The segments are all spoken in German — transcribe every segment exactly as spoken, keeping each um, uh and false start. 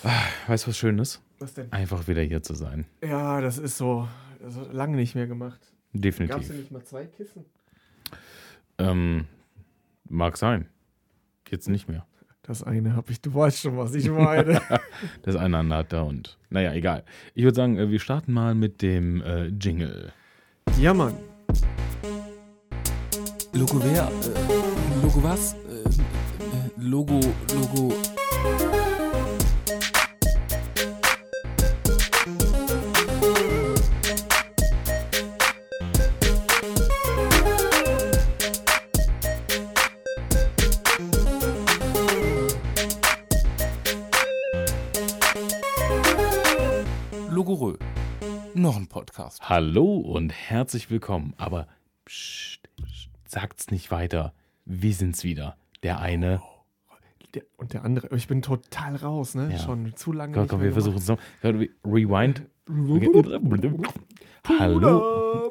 Weißt du, was Schönes? Was denn? Einfach wieder hier zu sein. Ja, das ist so, so lange nicht mehr gemacht. Definitiv. Gab es denn nicht mal zwei Kissen? Ähm, mag sein. Jetzt nicht mehr. Das eine habe ich, du weißt schon, was ich meine. Das eine andere hat da und. Naja, egal. Ich würde sagen, wir starten mal mit dem äh, Jingle. Ja, Mann. Logo wer? Äh, Logo was? Äh, äh, Logo, Logo. Logorö. Noch ein Podcast. Hallo und herzlich willkommen. Aber pst, pst, sagt's nicht weiter. Wir sind's wieder. Der eine. Der, und der andere. Ich bin total raus, ne? Ja. Schon zu lange Komm, nicht komm, mehr wir versuchen es noch. Rewind. gemacht. Hallo.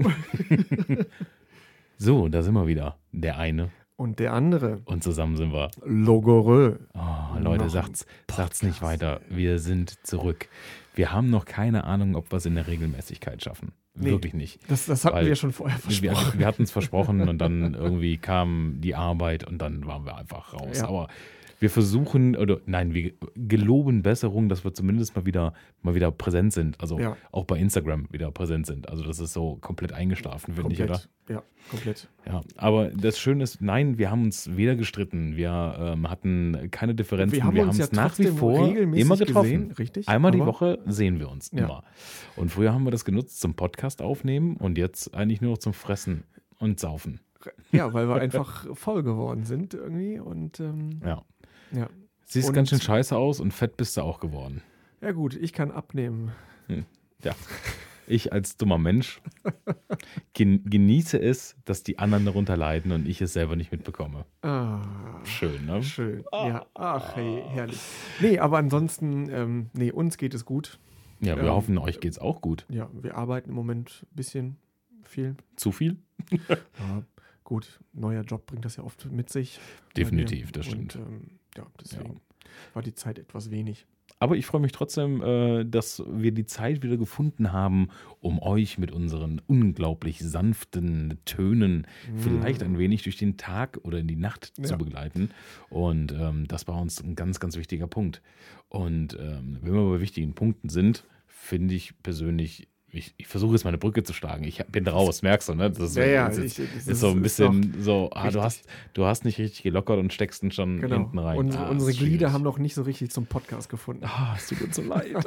So, da sind wir wieder. Der eine. Und der andere. Und zusammen sind wir. Logorö. Oh, Leute, Noch sagt's, ein sagt's nicht Podcast, weiter. ey. Wir sind zurück. Wir haben noch keine Ahnung, ob wir es in der Regelmäßigkeit schaffen. Nee. Wirklich nicht. Das, das hatten Weil wir schon vorher Wir, versprochen. wir hatten es versprochen und dann irgendwie kam die Arbeit und dann waren wir einfach raus. Ja. Aber wir versuchen, oder nein, wir geloben Besserung, dass wir zumindest mal wieder, mal wieder präsent sind. Also Ja. auch bei Instagram wieder präsent sind. Also das ist so komplett eingeschlafen, finde ich, oder? Komplett. Ja, komplett. Ja, aber das Schöne ist, nein, wir haben uns weder gestritten, wir ähm, hatten keine Differenzen, Wir haben uns ja nach wie trotzdem vor regelmäßig immer getroffen. gesehen, richtig? Einmal die Aber- Woche sehen wir uns Ja. immer. Und früher haben wir das genutzt zum Podcast aufnehmen und jetzt eigentlich nur noch zum Fressen und Saufen. Ja, weil wir einfach voll geworden sind irgendwie und ähm, Ja. ja. Siehst Und- ganz schön scheiße aus und fett bist du auch geworden. Ja gut, ich kann abnehmen. Ja. Ich als dummer Mensch gen genieße es, dass die anderen darunter leiden und ich es selber nicht mitbekomme. Ah, Schön, ne? schön. Ja, ach hey, herrlich. Nee, aber ansonsten, ähm, nee, uns geht es gut. Ja, wir Ähm, hoffen, euch geht's auch gut. Ja, wir arbeiten im Moment ein bisschen viel. Zu viel? Ja, gut, neuer Job bringt das ja oft mit sich. Definitiv, Bei mir. das stimmt. Und, ähm, ja, deswegen war die Zeit etwas wenig. Aber ich freue mich trotzdem, äh, dass wir die Zeit wieder gefunden haben, um euch mit unseren unglaublich sanften Tönen vielleicht ein wenig durch den Tag oder in die Nacht zu Ja. begleiten. Und ähm, das war uns ein ganz, ganz wichtiger Punkt. Und ähm, wenn wir bei wichtigen Punkten sind, finde ich persönlich, ich, ich versuche jetzt mal eine Brücke zu schlagen. Ich bin raus, merkst du, ne? Das ist, Ja, ja, das ich- ist, das ist so ein ist bisschen so, ah, richtig. du hast, du hast nicht richtig gelockert und steckst ihn schon Genau. hinten rein. Unsere, Ah, unsere ist Glieder schwierig. haben noch nicht so richtig zum Podcast gefunden. Ah, es tut uns so leid.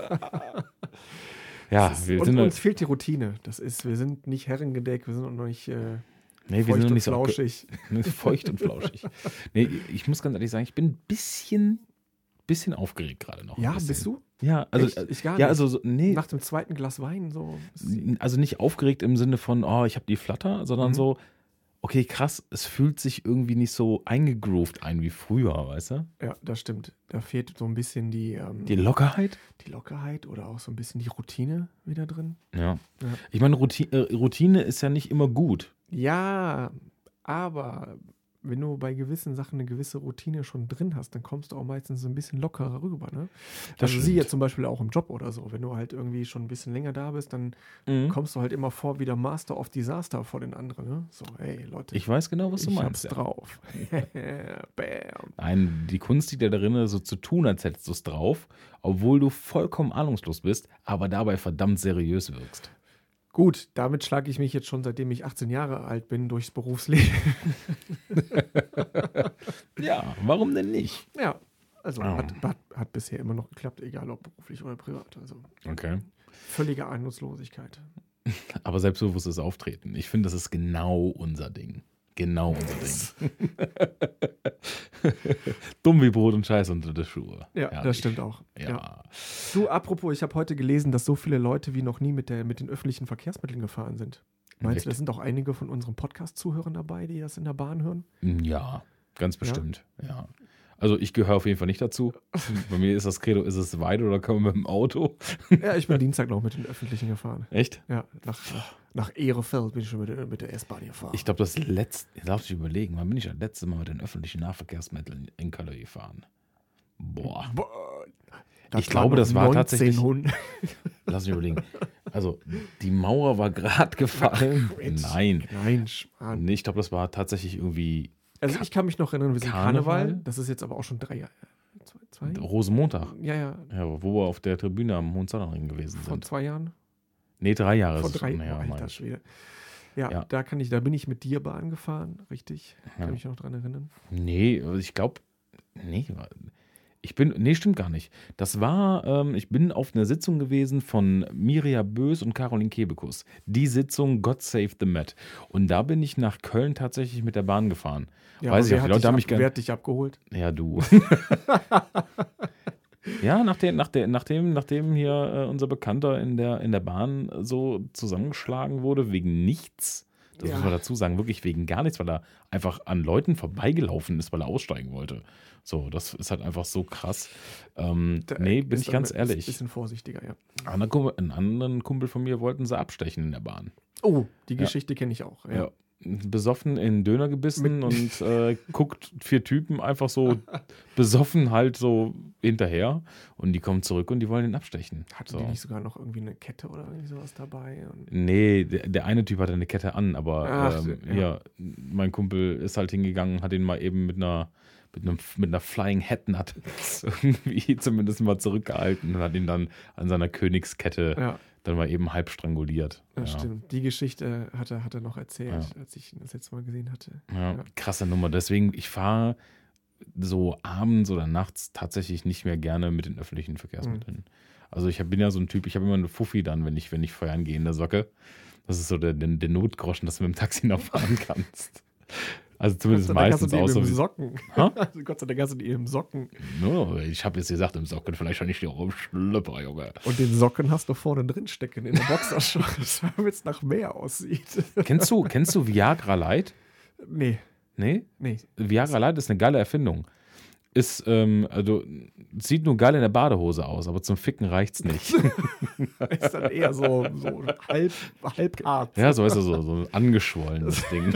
Ja, Das ist, wir und sind, uns fehlt die Routine. Das ist, wir sind nicht herrengedeck, wir sind auch noch nicht äh, nee, wir feucht sind noch und nicht so flauschig. abge- feucht und flauschig. Nee, ich muss ganz ehrlich sagen, ich bin ein bisschen, bisschen aufgeregt gerade noch. ein Ja, bisschen. bist du? Ja, also, Echt? Ich gar ja, nicht. also, so, nee, Nach dem zweiten Glas Wein so. also nicht aufgeregt im Sinne von, oh, ich habe die Flatter, sondern Mhm. so, okay, krass, es fühlt sich irgendwie nicht so eingegroovt ein wie früher, weißt du? Ja, das stimmt. Da fehlt so ein bisschen die, ähm, Die Lockerheit? die Lockerheit oder auch so ein bisschen die Routine wieder drin. Ja. Ja. Ich meine, Routine, äh, Routine ist ja nicht immer gut. Ja, aber wenn du bei gewissen Sachen eine gewisse Routine schon drin hast, dann kommst du auch meistens so ein bisschen lockerer rüber. Ne? Das Also sie stimmt. jetzt zum Beispiel auch im Job oder so. Wenn du halt irgendwie schon ein bisschen länger da bist, dann Mhm. kommst du halt immer vor wie der Master of Disaster vor den anderen. Ne? So, hey Leute, Ich weiß genau, was du ich meinst. hab's Ja. drauf. Bam. Nein, die Kunst liegt ja darin, so zu tun, als hättest du es drauf, obwohl du vollkommen ahnungslos bist, aber dabei verdammt seriös wirkst. Gut, damit schlage ich mich jetzt schon, seitdem ich achtzehn Jahre alt bin, durchs Berufsleben. Ja, warum denn nicht? Ja, also Ah. hat, hat, hat bisher immer noch geklappt, egal ob beruflich oder privat. Also Okay. völlige Ahnungslosigkeit. Aber selbstbewusstes Auftreten. Ich finde, das ist genau unser Ding. Genau unser Ding. Dumm wie Brot und Scheiß unter der Schuhe. Ja, das Herrlich. stimmt auch. Ja. Ja. Du, apropos, ich habe heute gelesen, dass so viele Leute wie noch nie mit, der, mit den öffentlichen Verkehrsmitteln gefahren sind. Meinst Echt? du, da sind auch einige von unseren Podcast-Zuhörern dabei, die das in der Bahn hören? Ja, ganz bestimmt. Ja. Also ich gehöre auf jeden Fall nicht dazu. Bei mir ist das Credo, ist es weit oder kommen wir mit dem Auto? Ja, ich bin Dienstag noch mit den Öffentlichen gefahren. Echt? Ja, nach, nach, nach Ehrefeld bin ich schon mit, der- mit der S-Bahn gefahren. Ich glaube, das letzte, ich darf dich überlegen, wann bin ich das letzte Mal mit den öffentlichen Nahverkehrsmitteln in Köln gefahren? Boah. Boah, Das ich glaube, das war tatsächlich. neunzehnhundert. Lass mich überlegen. Also, die Mauer war gerade gefallen. Quatsch. Nein. Nein, Schmarrn. Nee, ich glaube, das war tatsächlich irgendwie Also ich kann mich noch erinnern, wir sind Karneval? Karneval. Das ist jetzt aber auch schon drei Jahre. Zwei? zwei? Rosenmontag. Ja, ja. Ja, wo wir auf der Tribüne am Hohenzollernring gewesen Vor sind. zwei Jahren? Nee, drei Jahre Vor ist es drei schon her, Jahren. meine Alter ich. Schwede. Ja, Ja. da kann ich, da bin ich mit dir Bahn gefahren, richtig. Ja. Kann mich noch dran erinnern. Nee, ich glaube, nee, ich bin, nee, stimmt gar nicht. Das war, ähm, ich bin auf einer Sitzung gewesen von Mirja Bös und Caroline Kebekus. Die Sitzung God Save the Met. Und da bin ich nach Köln tatsächlich mit der Bahn gefahren. Ja, Weiß aber ich wer auch, die hat Leute dich haben ab- mich gern- Wer hat dich abgeholt? Ja, du. Ja, nach der, nach der, nachdem, nachdem hier äh, unser Bekannter in der, in der Bahn so zusammengeschlagen wurde, wegen nichts. Das Ja. muss man dazu sagen, wirklich wegen gar nichts, weil er einfach an Leuten vorbeigelaufen ist, weil er aussteigen wollte. So, das ist halt einfach so krass. Ähm, Da nee, bin ist ich dann ganz ein ehrlich. bisschen vorsichtiger, ja. Einer Kumpel, einen anderen Kumpel von mir wollten sie abstechen in der Bahn. Oh, die Ja. Geschichte kenne ich auch. Ja. Ja. Besoffen in den Döner gebissen und äh, guckt vier Typen einfach so besoffen halt so hinterher und die kommen zurück und die wollen ihn abstechen. Hatten So. die nicht sogar noch irgendwie eine Kette oder irgendwie sowas dabei? Und Nee, der, der eine Typ hatte eine Kette an, aber Ach, ähm, ja. ja. mein Kumpel ist halt hingegangen, hat ihn mal eben mit einer mit, einem, mit einer Flying Headnut irgendwie zumindest mal zurückgehalten und hat ihn dann an seiner Königskette ja, dann mal eben halb stranguliert. das Ja. stimmt. Die Geschichte hat er, hat er noch erzählt, Ja. als ich ihn das letzte Mal gesehen hatte. Ja, Ja. krasse Nummer. Deswegen, ich fahre so abends oder nachts tatsächlich nicht mehr gerne mit den öffentlichen Verkehrsmitteln. Mhm. Also ich hab, bin ja so ein Typ, ich habe immer eine Fuffi dann, wenn ich, wenn ich feiern gehe in der Socke. Das ist so der, der, der Notgroschen, dass du mit dem Taxi noch fahren kannst. Also zumindest Gott sei Dank hast meistens du die auch so im wie. Socken. Ha? Also Gott sei Dank hast du die im Socken. No, ich habe jetzt gesagt, im Socken vielleicht schon nicht die Rumschlüpper, Junge. Und den Socken hast du vorne drin stecken in der Boxershorts, damit es nach mehr aussieht. Kennst du, kennst du Viagra Light? Nee, Nee? nee. Viagra Light ist eine geile Erfindung. Ist, ähm, also, sieht nur geil in der Badehose aus, aber zum Ficken reicht's nicht. Ist dann eher so, so halb, halb hart. Ja, so ist es so, so ein angeschwollenes Ding.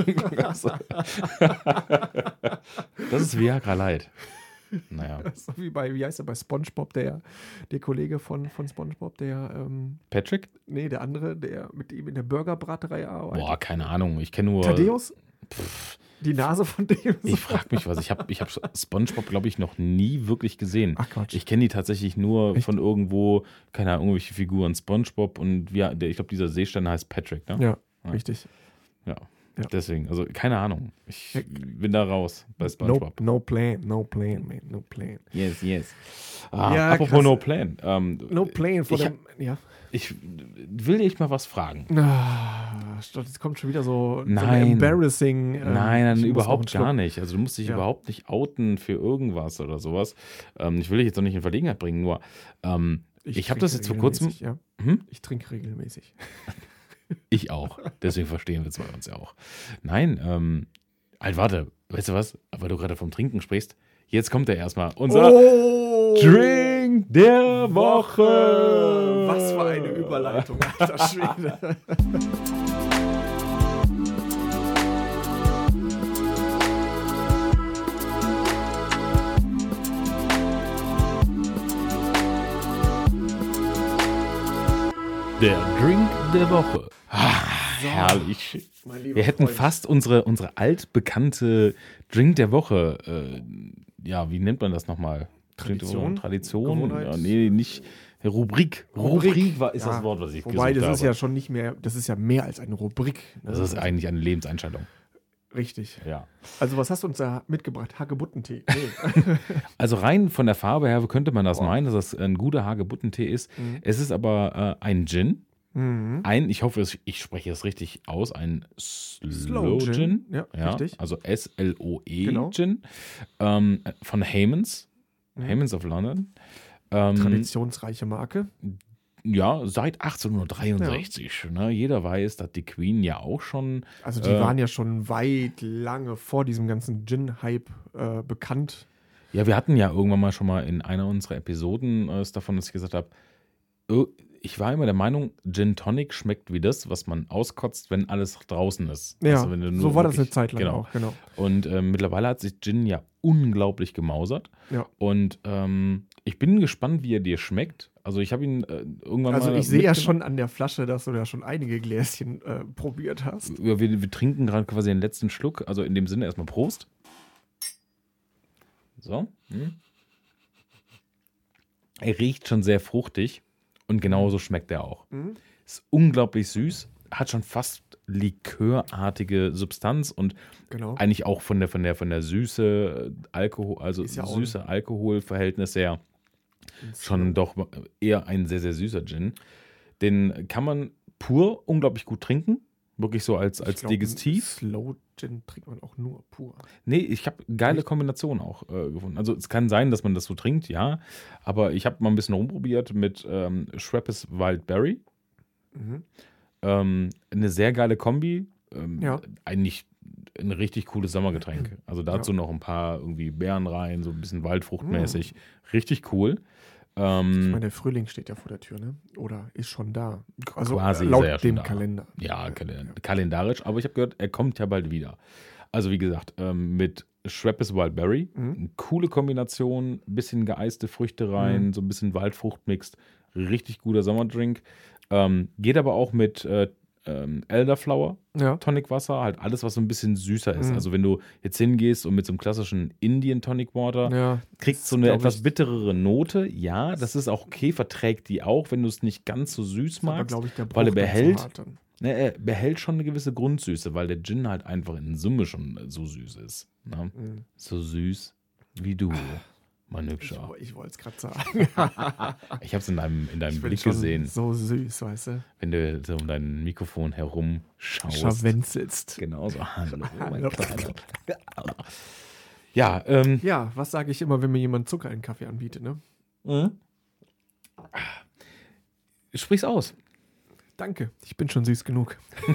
Das ist Viagra Light. Naja, So wie bei, wie heißt der, bei SpongeBob, der, der Kollege von, von SpongeBob, der, ähm, Patrick? nee, der andere, der mit ihm in der Burgerbraterei arbeitet. Boah, keine Ahnung. Ich kenne nur. Thaddeus? Die Nase von dem? Ich frage mich was. Ich habe ich hab SpongeBob, glaube ich, noch nie wirklich gesehen. Ach Quatsch. Ich kenne die tatsächlich nur Echt? von irgendwo, keine Ahnung, irgendwelche Figuren. SpongeBob und ja, der, ich glaube, dieser Seestern heißt Patrick, ne? ja, Ja. richtig. Ja. Ja. Deswegen, also keine Ahnung. Ich Ja. bin da raus bei No, SpongeBob. no plan, no plan, man, no plan. Yes, yes. Ah, Ja, apropos krass. No Plan. Ähm, No plan vor ich, dem, ja. ich will dich mal was fragen. Ah, Stott, jetzt kommt schon wieder so, so Nein. eine embarrassing. ähm, Nein, nein, ich muss noch einen überhaupt Schluck- gar nicht. Also du musst dich Ja. überhaupt nicht outen für irgendwas oder sowas. Ähm, ich will dich jetzt noch nicht in Verlegenheit bringen, nur ähm, ich, habe das trinke jetzt vor kurzem. regelmäßig, Ja. Hm? Ich trinke regelmäßig. Ich auch. Deswegen verstehen wir zwei uns ja auch. Nein, ähm, halt warte, weißt du was? Weil du gerade vom Trinken sprichst, jetzt kommt er erstmal. Unser Oh! Drink der Woche. Was für eine Überleitung, alter Schwede. Der Drink der Woche. Ah, So. herrlich. Mein lieber Wir hätten Freund. fast unsere, unsere altbekannte Drink der Woche, äh, ja, wie nennt man das nochmal? Tradition? Tradition? Gewohnheit? Ja, nee, nicht Rubrik. Rubrik. war, ist Ja, das Wort, was ich Wobei, gesucht das ist habe. ja schon nicht mehr, das ist ja mehr als eine Rubrik. ne? Das ist eigentlich eine Lebenseinstellung. Richtig. Ja. Also, was hast du uns da mitgebracht? Hagebuttentee. Nee. Also rein von der Farbe her könnte man das Boah. meinen, dass das ein guter Hagebuttentee ist. Mhm. Es ist aber äh, ein Gin. Mhm. Ein, ich hoffe, es- ich spreche es richtig aus, ein Slow, Slow Gin. Gin. Ja, Ja, richtig. also S L O E Genau. Gin. Ähm, von Haymans. Mhm. Haymans of London. Ähm, Traditionsreiche Marke. ja, seit achtzehnhundertdreiundsechzig. Ne? Jeder weiß, dass die Queen ja auch schon. Also, die Äh, waren ja schon weit lange vor diesem ganzen Gin-Hype äh, bekannt. Ja, wir hatten ja irgendwann mal schon mal in einer unserer Episoden äh, es davon, dass ich gesagt habe, äh, ich war immer der Meinung, Gin Tonic schmeckt wie das, was man auskotzt, wenn alles draußen ist. Ja, Also wenn du nur so war das eine wirklich- Zeit lang genau. auch, genau. Und ähm, mittlerweile hat sich Gin ja unglaublich gemausert. Ja. Und ähm, Ich bin gespannt, wie er dir schmeckt. Also ich habe ihn äh, irgendwann Also mal ich sehe ja mitgenommen. schon an der Flasche, dass du da schon einige Gläschen äh, probiert hast. Ja, wir, wir trinken gerade quasi den letzten Schluck. Also in dem Sinne erstmal Prost. So. Hm. Er riecht schon sehr fruchtig und genauso schmeckt er auch. Mhm. Ist unglaublich süß, hat schon fast likörartige Substanz und Genau. eigentlich auch von der von der von der Süße Alkohol, also Ist ja auch Süße Alkoholverhältnis her schon doch eher ein sehr sehr süßer Gin. Den kann man pur unglaublich gut trinken, wirklich so als als Ich glaub, Digestiv. Slow Gin trinkt man auch nur pur. Nee, ich habe geile Echt? Kombinationen auch äh, gefunden. Also es kann sein, dass man das so trinkt, ja. Aber ich habe mal ein bisschen rumprobiert mit ähm, Schweppes Wild Berry. Mhm. Ähm, eine sehr geile Kombi. Ähm, Ja. Eigentlich ein richtig cooles Sommergetränk. Also dazu Ja. noch ein paar irgendwie Beeren rein, so ein bisschen Waldfruchtmäßig. Richtig cool. Ich Ähm, meine, der Frühling steht ja vor der Tür, ne? Oder ist schon da. Also quasi äh, ist laut er ja schon dem da. Kalender. Ja, kal- kalendarisch, aber ich habe gehört, er kommt ja bald wieder. Also wie gesagt, ähm, mit Schweppes Wild Berry, Mhm. eine coole Kombination, bisschen geeiste Früchte rein, Mhm. so ein bisschen Waldfruchtmix, richtig guter Sommerdrink. Ähm, geht aber auch mit äh, ähm, Elderflower, Ja. Tonicwasser, halt alles, was so ein bisschen süßer ist. Mhm. Also wenn du jetzt hingehst und mit so einem klassischen Indian Tonic Water Ja. kriegst das so eine glaub etwas ich- bitterere Note, ja, das ist auch okay, verträgt die auch, wenn du es nicht ganz so süß Ist aber, magst. glaube ich, der weil er Bruch dann zu behält- hart dann. Ne, er behält schon eine gewisse Grundsüße, weil der Gin halt einfach in Summe schon so süß ist. Ne? Mhm. So süß wie du, mein Ich, Hübscher. wo- ich wollte es gerade sagen. Ich habe es in deinem, in deinem Ich bin Blick schon gesehen, so süß, weißt du? wenn du so um dein Mikrofon herum schaust. Scharwenzelst. Genau so. Hallo, mein Hallo. Kleiner. Ja, ähm, Ja, was sage ich immer, wenn mir jemand Zucker in den Kaffee anbietet, ne? sprich's aus. Danke, ich bin schon süß genug.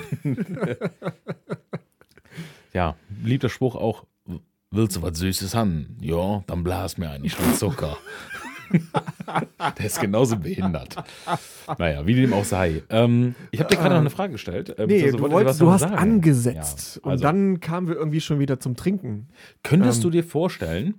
Ja, liebt der Spruch auch, willst du was Süßes haben? Ja, dann blas mir ein, ich will Zucker. Der ist genauso behindert. Naja, wie dem auch sei. Ähm, ich habe dir gerade noch eine Frage gestellt. Äh, Nee, beziehungsweise du, wollte wolltest, was du noch hast sagen. angesetzt. Ja, also, Und dann kamen wir irgendwie schon wieder zum Trinken. könntest ähm, du dir vorstellen,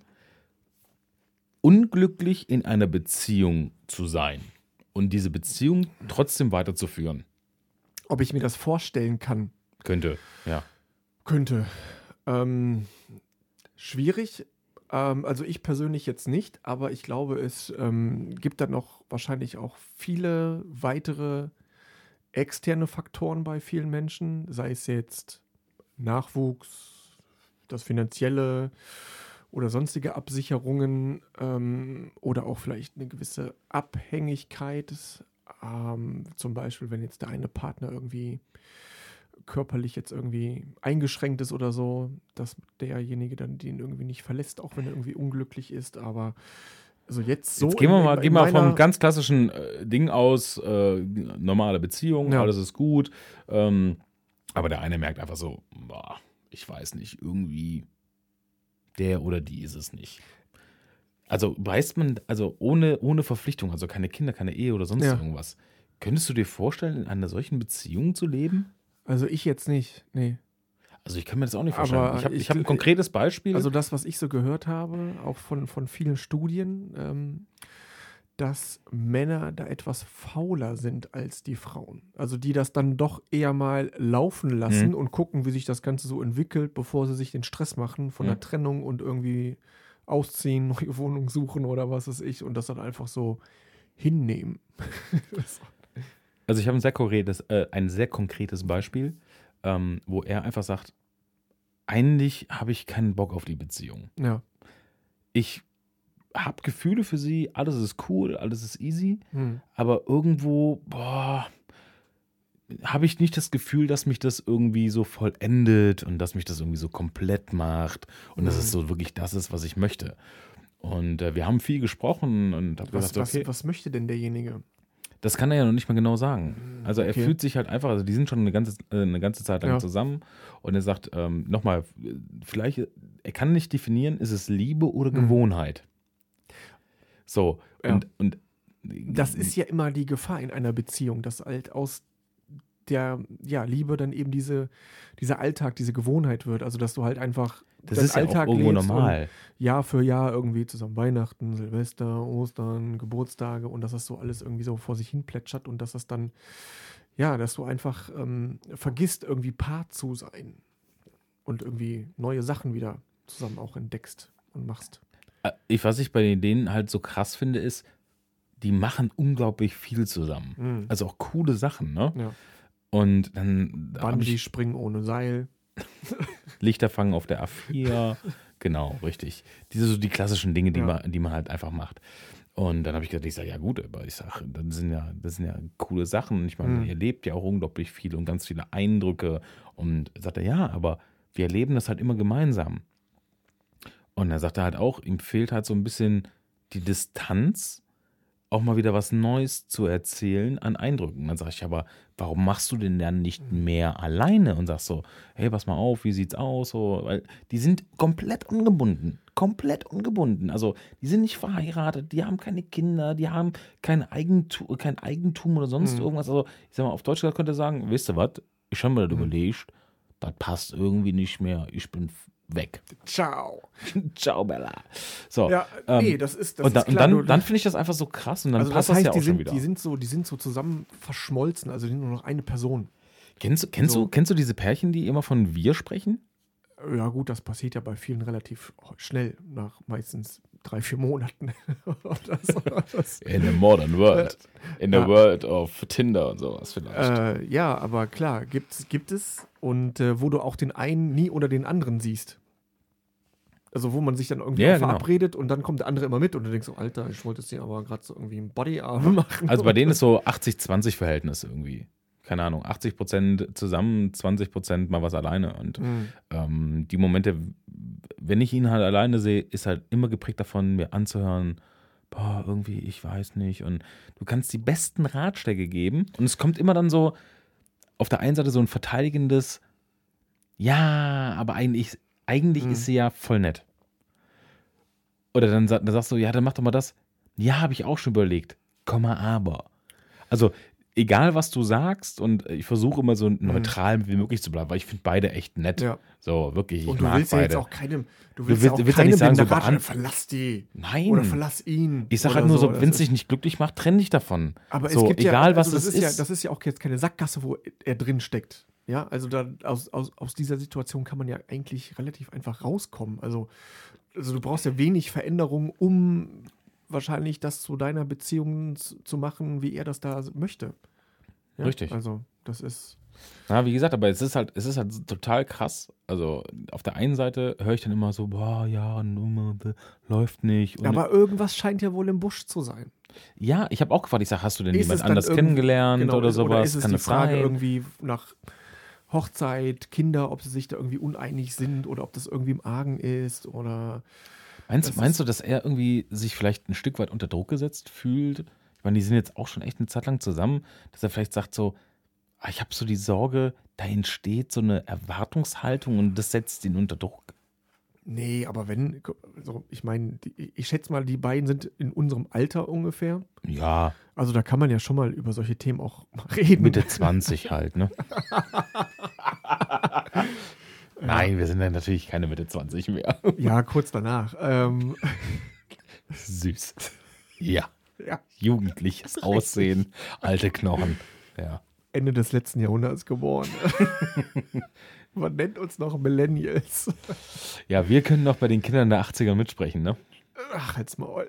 unglücklich in einer Beziehung zu sein und diese Beziehung trotzdem weiterzuführen? Ob ich mir das vorstellen kann, Könnte, ja. könnte. Ähm, schwierig. Ähm, also ich persönlich jetzt nicht, aber ich glaube, es ähm, gibt dann noch wahrscheinlich auch viele weitere externe Faktoren bei vielen Menschen, sei es jetzt Nachwuchs, das Finanzielle oder sonstige Absicherungen ähm, oder auch vielleicht eine gewisse Abhängigkeit. Ähm, zum Beispiel, wenn jetzt der eine Partner irgendwie körperlich jetzt irgendwie eingeschränkt ist oder so, dass derjenige dann den irgendwie nicht verlässt, auch wenn er irgendwie unglücklich ist. Aber also jetzt so. Jetzt gehen wir in- mal, in- gehen in wir vom meiner- ganz klassischen äh, Ding aus, äh, normale Beziehung, Ja. alles ist gut. Ähm, aber der eine merkt einfach so, boah, ich weiß nicht, irgendwie der oder die ist es nicht. Also weiß man, also ohne, ohne Verpflichtung, also keine Kinder, keine Ehe oder sonst Ja. irgendwas. Könntest du dir vorstellen, in einer solchen Beziehung zu leben? Also ich jetzt nicht, nee. Also ich kann mir das auch nicht vorstellen. Aber ich habe ich ich hab ein gl- konkretes Beispiel. Also das, was ich so gehört habe, auch von, von vielen Studien, ähm, dass Männer da etwas fauler sind als die Frauen. Also die das dann doch eher mal laufen lassen Mhm. und gucken, wie sich das Ganze so entwickelt, bevor sie sich den Stress machen von Mhm. der Trennung und irgendwie ausziehen, neue Wohnung suchen oder was weiß ich und das dann einfach so hinnehmen. Also ich habe ein sehr konkretes, äh, ein sehr konkretes Beispiel, ähm, wo er einfach sagt, eigentlich habe ich keinen Bock auf die Beziehung. Ja. Ich habe Gefühle für sie, alles ist cool, alles ist easy, Hm. aber irgendwo, boah, habe ich nicht das Gefühl, dass mich das irgendwie so vollendet und dass mich das irgendwie so komplett macht und dass Mhm. es so wirklich das ist, was ich möchte. Und äh, wir haben viel gesprochen und habe Was, gesagt, okay, was, was möchte denn derjenige? das kann er ja noch nicht mal genau sagen. Also er Okay. fühlt sich halt einfach, also die sind schon eine ganze, äh, eine ganze Zeit lang Ja. zusammen und er sagt, ähm, nochmal, vielleicht, er kann nicht definieren, ist es Liebe oder Mhm. Gewohnheit. So, Ja. und, und Das ist ja immer die Gefahr in einer Beziehung, dass halt aus der ja, Liebe dann eben diese, dieser Alltag, diese Gewohnheit wird. Also, dass du halt einfach Das deinen ist ja Alltag auch irgendwo lebst normal. und Jahr für Jahr irgendwie zusammen Weihnachten, Silvester, Ostern, Geburtstage und dass das so alles irgendwie so vor sich hin plätschert und dass das dann, ja, dass du einfach ähm, vergisst, irgendwie Paar zu sein und irgendwie neue Sachen wieder zusammen auch entdeckst und machst. Ich, was ich bei denen halt so krass finde, ist, die machen unglaublich viel zusammen. Mhm. Also auch coole Sachen, ne? Ja. Und dann da hab Bungee ich springen ohne Seil. Lichter fangen auf der A vier. Genau, richtig. Diese so die klassischen Dinge, die, Ja. man, die man halt einfach macht. Und dann habe ich gesagt, ich sage, ja gut, aber ich sage, das sind ja, das sind ja coole Sachen. Ich meine, Mhm. ihr lebt ja auch unglaublich viel und ganz viele Eindrücke. Und sagt er, ja, aber wir erleben das halt immer gemeinsam. Und er sagt er halt auch, ihm fehlt halt so ein bisschen die Distanz, auch mal wieder was Neues zu erzählen an Eindrücken. Dann sage ich, aber warum machst du denn dann nicht mehr alleine? Und sagst so, hey, pass mal auf, wie sieht's aus? So, weil die sind komplett ungebunden. Komplett ungebunden. Also die sind nicht verheiratet, die haben keine Kinder, die haben kein Eigentum, kein Eigentum oder sonst Mhm. irgendwas. Also ich sag mal, auf Deutsch gesagt könnte er sagen, weißt du was, ich habe mir das Mhm. überlegt, das passt irgendwie nicht mehr, ich bin f- weg. Ciao. Ciao, Bella. So. Ja, ähm, nee, das ist, das und, da, ist und klar. dann, du- dann finde ich das einfach so krass und dann also passt das heißt, das ja auch die, schon sind, wieder. die, sind so, die sind so zusammen verschmolzen, also die sind nur noch eine Person. Kennst, du- kennst, so- du, kennst du diese Pärchen, die immer von wir sprechen? Ja gut, das passiert ja bei vielen relativ schnell, nach meistens drei, vier Monaten. Oder so. Das, In the modern world. In the ja. world of Tinder und sowas vielleicht. äh, ja, aber klar, gibt, gibt es. Und äh, wo du auch den einen nie oder den anderen siehst. Also wo man sich dann irgendwie Ja, auch genau. verabredet und dann kommt der andere immer mit und du denkst so, Alter, ich wollte es dir aber gerade so irgendwie im Bodyarm machen. Also bei denen ist so achtzig zwanzig Verhältnis irgendwie. Keine Ahnung, achtzig Prozent zusammen, zwanzig Prozent mal was alleine. Und Mhm. ähm, die Momente, wenn ich ihn halt alleine sehe, ist halt immer geprägt davon, mir anzuhören, boah, irgendwie, ich weiß nicht. Und du kannst die besten Ratschläge geben und es kommt immer dann so auf der einen Seite so ein verteidigendes, ja, aber eigentlich, eigentlich Mhm. ist sie ja voll nett. Oder dann, sa- dann sagst du, ja, dann mach doch mal das. Ja, habe ich auch schon überlegt. Komma, aber. Also, egal was du sagst, und ich versuche immer so neutral wie möglich zu bleiben, weil ich finde beide echt nett. Ja. So, wirklich, ich Und du mag willst ja beide. jetzt auch keinem, du Du willst willst- ja auch du willst ja keinem nicht sagen, so den Ratschlag, beant- verlass die Nein. oder verlass ihn. Ich sage oder halt nur so, Das wenn es ist- dich nicht glücklich macht, trenn dich davon. Aber so, es gibt egal ja, was also das es ist, ist. ja, das ist ja auch jetzt keine Sackgasse, wo er drin steckt. Ja, also da aus, aus, aus dieser Situation kann man ja eigentlich relativ einfach rauskommen. Also, also du brauchst ja wenig Veränderung, um wahrscheinlich das zu deiner Beziehung zu, zu machen, wie er das da möchte. Ja? Richtig. Also das ist Ja, wie gesagt, aber es ist halt, es ist halt total krass. Also auf der einen Seite höre ich dann immer so, boah, ja, Nummer, äh, läuft nicht. Und aber irgendwas scheint ja wohl im Busch zu sein. ja, ich habe auch gefragt, ich sage, hast du denn Ist jemand es dann anders irgendwie- kennengelernt Genau, oder ist- sowas? Oder ist es Kann die das Frage sein? irgendwie nach Hochzeit, Kinder, ob sie sich da irgendwie uneinig sind oder ob das irgendwie im Argen ist oder Meinst, das meinst du, dass er irgendwie sich vielleicht ein Stück weit unter Druck gesetzt fühlt? Ich meine, die sind jetzt auch schon echt eine Zeit lang zusammen, dass er vielleicht sagt so, ah, ich habe so die Sorge, da entsteht so eine Erwartungshaltung und das setzt ihn unter Druck. nee, aber wenn, also ich meine, die- ich schätze mal, die beiden sind in unserem Alter ungefähr. Ja, Also da kann man ja schon mal über solche Themen auch mal reden. Mitte zwanzig halt, ne? Nein, wir sind ja natürlich keine Mitte zwanzig mehr. Ja, kurz danach. Ähm, Süß. Ja, ja, jugendliches Aussehen, alte Knochen. Ja. Ende des letzten Jahrhunderts geboren. Man nennt uns noch Millennials. Ja, wir können noch bei den Kindern der achtziger mitsprechen, ne? Ach, halt's Maul.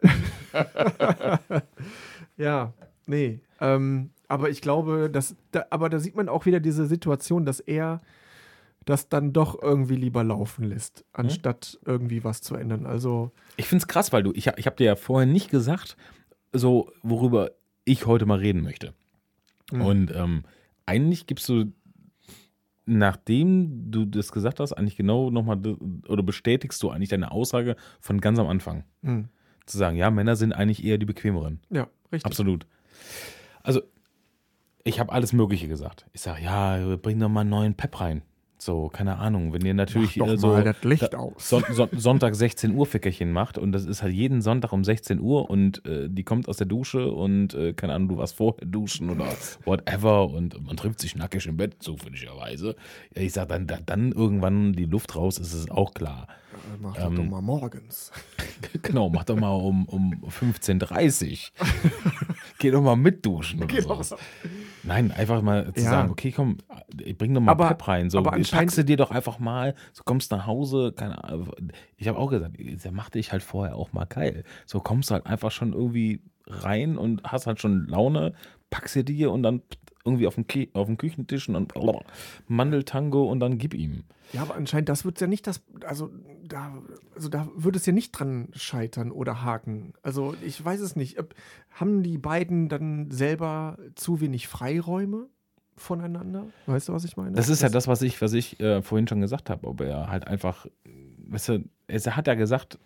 Ja, nee. Ähm, aber ich glaube, dass, da, aber da sieht man auch wieder diese Situation, dass er das dann doch irgendwie lieber laufen lässt, anstatt irgendwie was zu ändern. Also, Ich find's krass, weil du, ich, ich habe dir ja vorher nicht gesagt, so worüber ich heute mal reden möchte. Mhm. Und ähm, eigentlich gibst du, nachdem du das gesagt hast, eigentlich genau nochmal, oder bestätigst du eigentlich deine Aussage von ganz am Anfang. mh, Zu sagen, ja, Männer sind eigentlich eher die bequemeren. ja, richtig. Absolut. Also, ich habe alles Mögliche gesagt. Ich sage, ja, bring doch mal einen neuen Pep rein. So, keine Ahnung, wenn ihr natürlich Mach doch äh, so mal das Licht da- aus. Son Son Sonntag sechzehn Uhr Fickerchen macht und das ist halt jeden Sonntag um sechzehn Uhr und äh, die kommt aus der Dusche und äh, keine Ahnung, du warst vorher duschen oder whatever und man trifft sich nackig im Bett, zufälligerweise. Ja, ich sag dann, da- dann irgendwann die Luft raus, ist es auch klar. Äh, Mach das Ähm, doch mal morgens. Genau, mach doch mal um, um fünfzehn Uhr dreißig. Geh doch mal mitduschen oder Genau. sowas. Nein, einfach mal zu Ja. sagen, okay, komm, ich bring doch mal Aber- Pep rein. So, aber anscheinend- packst du dir doch einfach mal, so kommst nach Hause, keine Ahnung. Ich habe auch gesagt, der macht dich halt vorher auch mal geil. So kommst du halt einfach schon irgendwie rein und hast halt schon Laune, packst dir die und dann irgendwie auf dem, Ki- auf dem Küchentisch und dann Mandeltango und dann gib ihm. Ja, aber anscheinend, das wird ja nicht das, also da, also da würde es ja nicht dran scheitern oder haken. Also ich weiß es nicht. Ob- Haben die beiden dann selber zu wenig Freiräume voneinander? Weißt du, was ich meine? Das ist ja das, was ich, was ich äh, vorhin schon gesagt habe, ob er halt einfach, weißt du, er hat ja gesagt,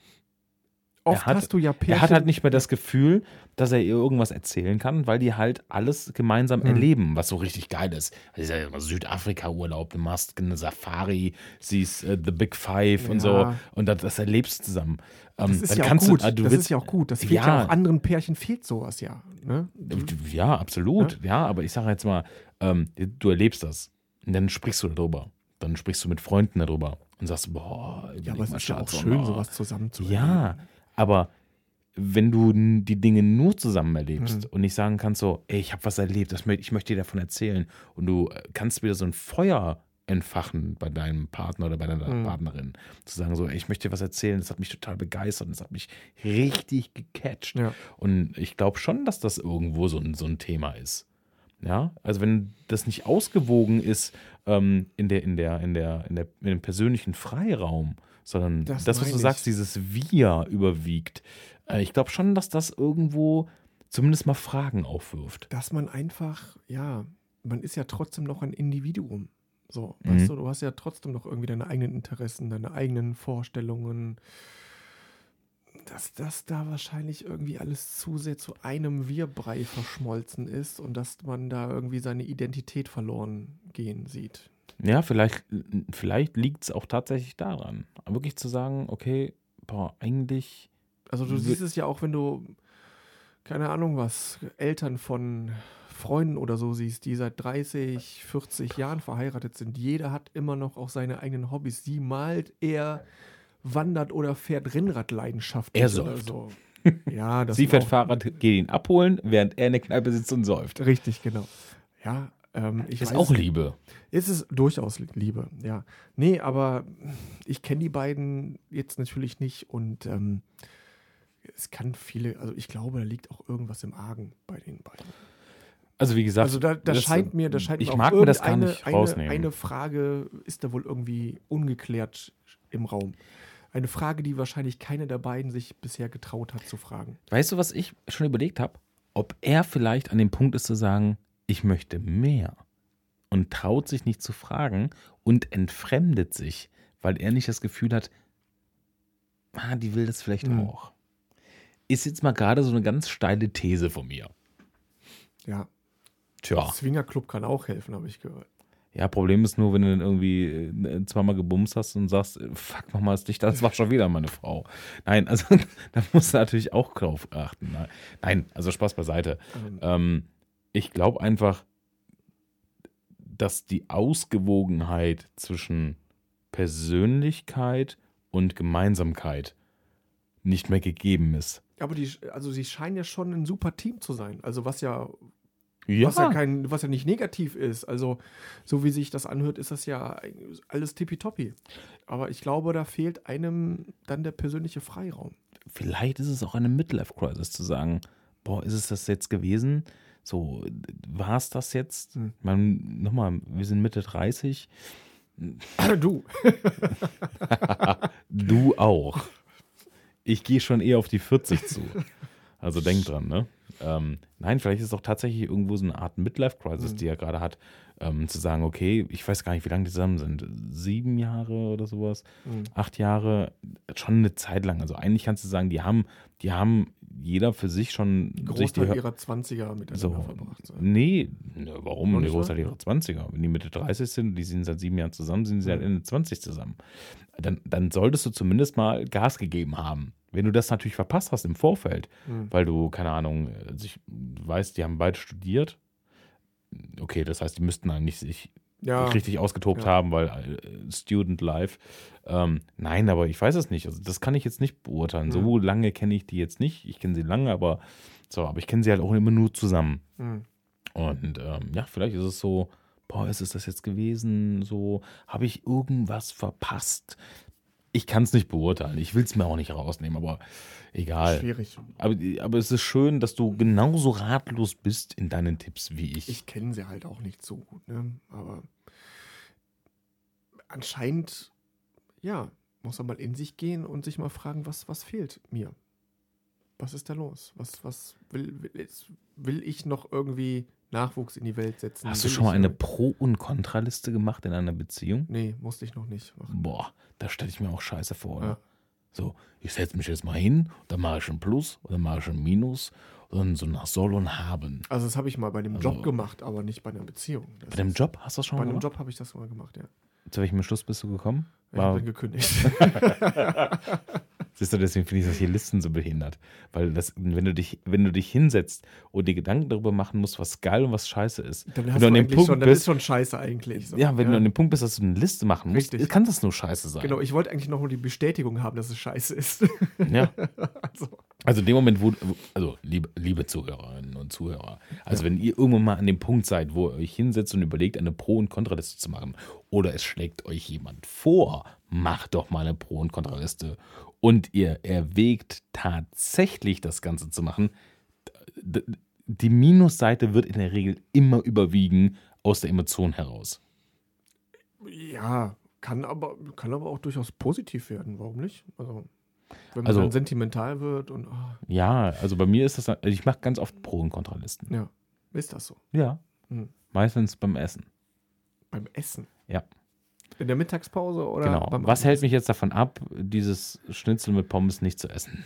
Oft er hat- hast du ja Pärchen. er hat halt nicht mehr das Gefühl, dass er ihr irgendwas erzählen kann, weil die halt alles gemeinsam Hm. erleben, was so richtig geil ist. Das ist ja immer Südafrika-Urlaub, du machst eine Safari, siehst äh, The Big Five und so Ja. und das, das erlebst du zusammen. Ähm, Das ist dann ja auch kannst gut. Du, äh, du das willst, ist ja auch gut. Das fehlt ja, Ja. auch anderen Pärchen fehlt sowas ja. Ne? Ja, absolut. Ja, aber ich sage jetzt mal, ähm, du erlebst das und dann sprichst du darüber. Dann sprichst du mit Freunden darüber und sagst, boah, Ja, überleg aber es mal, ist ja auch Schatz, schön, oh. sowas zusammen zu Ja, aber wenn du n- die Dinge nur zusammen erlebst Mhm. und nicht sagen kannst so, ey, ich habe was erlebt, das, mö- ich möchte dir davon erzählen und du äh, kannst wieder so ein Feuer entfachen bei deinem Partner oder bei deiner Mhm. Partnerin, zu sagen so, ey, ich möchte dir was erzählen, das hat mich total begeistert und das hat mich richtig gecatcht. Ja. Und ich glaube schon, dass das irgendwo so ein, so ein Thema ist. Ja, also wenn das nicht ausgewogen ist ähm, in, der, in, der, in, der, in, der, in dem persönlichen Freiraum, sondern Das das, was meine du ich. sagst, dieses Wir überwiegt. Äh, ich glaube schon, dass das irgendwo zumindest mal Fragen aufwirft. Dass man einfach, ja, man ist ja trotzdem noch ein Individuum. So, Mhm. weißt du, du hast ja trotzdem noch irgendwie deine eigenen Interessen, deine eigenen Vorstellungen. Dass das da wahrscheinlich irgendwie alles zu sehr zu einem Wir-Brei verschmolzen ist und dass man da irgendwie seine Identität verloren gehen sieht. Ja, vielleicht, vielleicht liegt es auch tatsächlich daran. Wirklich zu sagen, okay, boah, eigentlich. Also du Wür- siehst es ja auch, wenn du, keine Ahnung was, Eltern von Freunden oder so siehst, die seit dreißig, vierzig Jahren verheiratet sind. Jeder hat immer noch auch seine eigenen Hobbys. Sie malt, er wandert oder fährt Rennradleidenschaftlich Er oder säuft. so. Ja, das Sie sind fährt auch- Fahrrad, geht ihn abholen, während er in der Kneipe sitzt und säuft. Richtig, genau. Ja, ähm, ich Ist weiß auch nicht. Liebe. Ist es durchaus Liebe, ja. Nee, aber ich kenne die beiden jetzt natürlich nicht und ähm, es kann viele, also ich glaube, da liegt auch irgendwas im Argen bei den beiden. Also wie gesagt, Also da, da das- scheint mir, da scheint ich mir auch mag mir das gar irgendeine- nicht eine, rausnehmen. Eine Frage ist da wohl irgendwie ungeklärt im Raum. Eine Frage, die wahrscheinlich keiner der beiden sich bisher getraut hat zu fragen. Weißt du, was ich schon überlegt habe? Ob er vielleicht an dem Punkt ist zu sagen, ich möchte mehr und traut sich nicht zu fragen und entfremdet sich, weil er nicht das Gefühl hat, ah, die will das vielleicht Mhm. auch. Ist jetzt mal gerade so eine ganz steile These von mir. Ja, Tja, Swingerclub kann auch helfen, habe ich gehört. ja, Problem ist nur, wenn du dann irgendwie äh, zweimal gebumst hast und sagst, äh, fuck, mach mal das Licht, das war schon wieder meine Frau. Nein, also da musst du natürlich auch drauf achten. ne? Nein, also Spaß beiseite. Ähm, Ähm, ich glaube einfach, dass die Ausgewogenheit zwischen Persönlichkeit und Gemeinsamkeit nicht mehr gegeben ist. aber die, also sie scheinen ja schon ein super Team zu sein. Also was ja Ja, Was ja kein, was ja nicht negativ ist. Also, so wie sich das anhört, ist das ja alles tippitoppi. Aber ich glaube, da fehlt einem dann der persönliche Freiraum. vielleicht ist es auch eine Midlife-Crisis zu sagen, boah, ist es das jetzt gewesen? So, war es das jetzt? Hm. Ich meine, nochmal, wir sind Mitte dreißig. Du. Du auch. Ich gehe schon eher auf die vierzig zu. Also denk dran, ne? Ähm, nein, vielleicht ist es auch tatsächlich irgendwo so eine Art Midlife-Crisis, Mhm. die er gerade hat, ähm, zu sagen, okay, ich weiß gar nicht, wie lange die zusammen sind. Sieben Jahre oder sowas, Mhm. acht Jahre, schon eine Zeit lang. Also eigentlich kannst du sagen, die haben, die haben jeder für sich schon sich die Großteil Hör- ihrer zwanziger miteinander so, verbracht. So. nee, ne, warum? Noch Der nicht Großteil wahr? ihrer zwanziger. Wenn die Mitte dreißig sind, die sind seit sieben Jahren zusammen, sind sie halt Mhm. Ende zwanzig zusammen. Dann, dann solltest du zumindest mal Gas gegeben haben. Wenn du das natürlich verpasst hast im Vorfeld, Mhm. weil du, keine Ahnung, sich, du weißt, die haben beide studiert. Okay, das heißt, die müssten eigentlich sich Ja, richtig ausgetobt ja. haben, weil äh, Student Life. Ähm, nein, aber ich weiß es nicht. Also das kann ich jetzt nicht beurteilen. Mhm. So lange kenne ich die jetzt nicht. Ich kenne sie lange, aber so, aber ich kenne sie halt auch immer nur zusammen. Mhm. Und ähm, ja, vielleicht ist es so, boah, ist es das jetzt gewesen? So, habe ich irgendwas verpasst? Ich kann es nicht beurteilen. Ich will es mir auch nicht rausnehmen, aber egal. Schwierig. Aber, aber es ist schön, dass du genauso ratlos bist in deinen Tipps wie ich. Ich kenne sie halt auch nicht so gut, ne? Aber anscheinend, ja, muss er mal in sich gehen und sich mal fragen, was, was fehlt mir? Was ist da los? Was, was will, will, will ich noch irgendwie Nachwuchs in die Welt setzen? Hast du Will schon mal ich eine irgendwie- Pro- und Kontraliste gemacht in einer Beziehung? Nee, musste ich noch nicht machen. Boah, da stelle ich mir auch scheiße vor. Ja. Ja. So, ich setze mich jetzt mal hin, dann mache ich ein Plus oder mache ich ein Minus und dann so nach Soll und Haben. Also das habe ich mal bei dem Also- Job gemacht, aber nicht bei einer Beziehung. Das Bei dem ist- Job hast du das schon Bei mal einem gemacht? Job habe ich das mal gemacht, ja. Zu welchem Schluss bist du gekommen? Ich War, habe ihn gekündigt. siehst du, deswegen finde ich das hier Listen so behindert. Weil das, wenn du dich, wenn du dich hinsetzt und dir Gedanken darüber machen musst, was geil und was scheiße ist. Dann wenn hast du du an dem eigentlich Punkt schon, das ist bist, schon scheiße eigentlich. So. ja, wenn du an dem Punkt bist, dass du eine Liste machen musst, Richtig. kann das nur scheiße sein. Genau, ich wollte eigentlich noch nur die Bestätigung haben, dass es scheiße ist. Ja. Also, Also in dem Moment, wo, also liebe, liebe Zuhörerinnen und Zuhörer, also wenn ihr irgendwann mal an dem Punkt seid, wo ihr euch hinsetzt und überlegt, eine Pro- und Kontraliste zu machen, oder es schlägt euch jemand vor, macht doch mal eine Pro- und Kontraliste und ihr erwägt tatsächlich das Ganze zu machen, d- die Minusseite wird in der Regel immer überwiegen aus der Emotion heraus. ja, kann aber, kann aber auch durchaus positiv werden. Warum nicht? Also, wenn man Also- dann sentimental wird und ah, Ja, also bei mir ist das, also ich mache ganz oft Pro- und Kontralisten. ja, ist das so. Ja, Hm. meistens beim Essen. Beim Essen. Ja. In der Mittagspause oder Genau. beim Was hält Abendessen? mich jetzt davon ab, dieses Schnitzel mit Pommes nicht zu essen?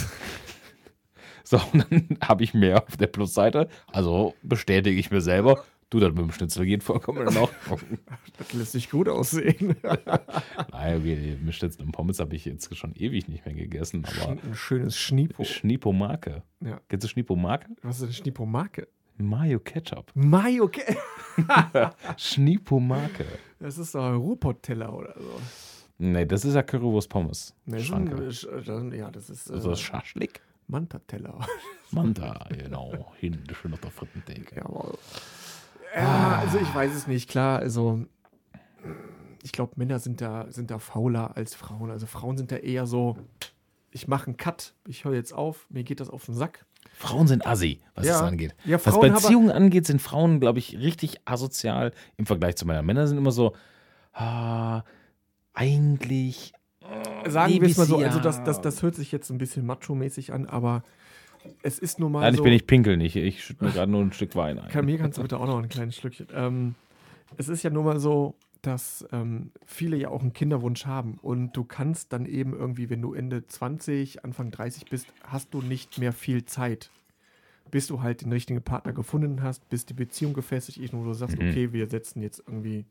So, und dann habe ich mehr auf der Plusseite. Also bestätige ich mir selber, du, das mit dem Schnitzel geht vollkommen in Ordnung. Das lässt sich gut aussehen. Nein, okay, mit Schnitzel und Pommes habe ich jetzt schon ewig nicht mehr gegessen, aber Ein schönes Schnipo. Schniepomake. Ja. Kennst du Schniepomake? Was ist eine Schnipo-Marke? Mayo Ketchup. Mayo, okay. Schniepomake. Das ist doch ein Ruhrpott-Teller oder so. Nee, das ist ja Currywurst Pommes. Nee, das ist Schranke. ein, Sch- das- ja, das ist Also äh, das Schaschlik. Manta-Teller. Manta, genau. Hinten schön auf der Frittentheke. Jawohl. Ja, also ich weiß es nicht. Klar, also ich glaube, Männer sind da, sind da fauler als Frauen. Also Frauen sind da eher so, ich mache einen Cut, ich höre jetzt auf, mir geht das auf den Sack. Frauen sind assi, was Ja. das angeht. Ja, was Frauen Beziehungen angeht, sind Frauen, glaube ich, richtig asozial im Vergleich zu Männern. Männer sind immer so, ah, eigentlich. Sagen wir es mal so, Liebes also das, Jahr. das, das hört sich jetzt ein bisschen macho-mäßig an, aber es ist nun mal Nein, ich so. bin nicht pinkeln, ich, ich schütte mir gerade nur ein Stück Wein ein. Kann, mir kannst du bitte auch noch ein kleines Schlückchen. Ähm, es ist ja nun mal so, dass ähm, viele ja auch einen Kinderwunsch haben und du kannst dann eben irgendwie, wenn du Ende zwanzig, Anfang dreißig bist, hast du nicht mehr viel Zeit. Bis du halt den richtigen Partner gefunden hast, bis die Beziehung gefestigt ist und du sagst, Mhm. okay, wir setzen jetzt irgendwie.